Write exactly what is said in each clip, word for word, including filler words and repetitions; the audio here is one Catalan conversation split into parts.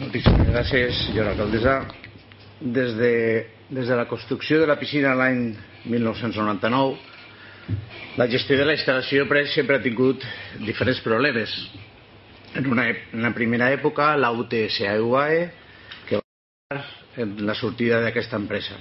Moltíssimes gràcies, senyora alcaldessa. Des de, des de la construcció de la piscina l'any mil nou-cents noranta-nou, la gestió de la instal·lació sempre ha tingut diferents problemes. En una, en la primera època, la U T S A U A E, que va en la sortida d'aquesta empresa.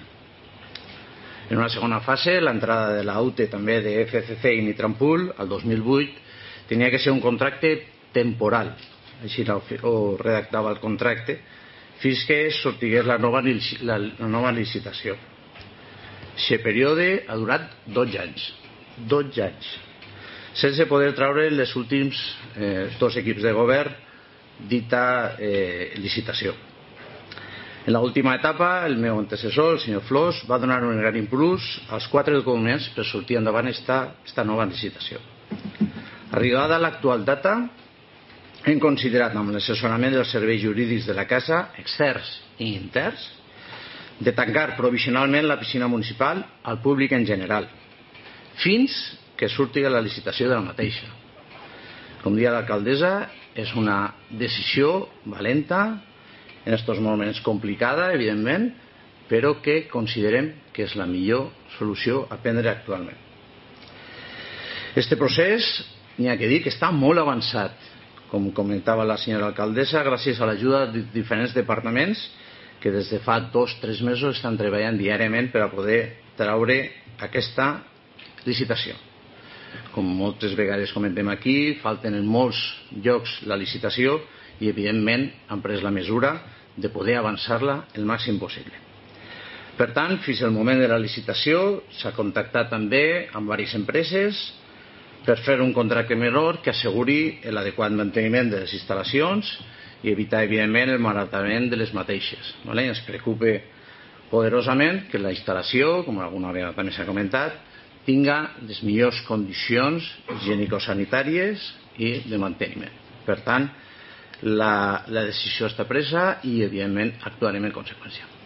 En una segona fase, l'entrada de la U T també de F C C i Nitrampool, el dos mil vuit, tenia que ser un contracte temporal, així ho redactava el contracte, fins que sortigués la nova, la, la nova licitació. Aquest període ha durat dotze anys, dotze anys, sense poder traure els últims eh, dos equips de govern dita eh, licitació. En l'última etapa, el meu antecessor, el senyor Flors, va donar un gran impuls als quatre documents per sortir endavant esta, esta nova licitació. Arribada a l'actual data, hem considerat, amb l'assessorament dels serveis jurídics de la casa, externs i interns, de tancar provisionalment la piscina municipal al públic en general, fins que surti la licitació de la mateixa. Com dia l'alcaldessa, és una decisió valenta, en aquests moments complicada, evidentment, però que considerem que és la millor solució a prendre actualment. Este procés, n'hi ha que dir que està molt avançat, com comentava la senyora alcaldessa, gràcies a l'ajuda de diferents departaments que des de fa dos o tres mesos estan treballant diàriament per a poder traure aquesta licitació. Com moltes vegades comentem aquí, falten en molts llocs la licitació i evidentment han pres la mesura de poder avançar-la el màxim possible. Per tant, fins al moment de la licitació s'ha contactat també amb diverses empreses per fer un contracte menor que asseguri l'adequat manteniment de les instal·lacions i evitar, evidentment, el malbaratament de les mateixes. Ens preocupa poderosament que la instal·lació, com alguna vegada també s'ha comentat, tinga les millors condicions higienico-sanitàries i de manteniment. Per tant, la, la decisió està presa i, evidentment, actuarem en conseqüència.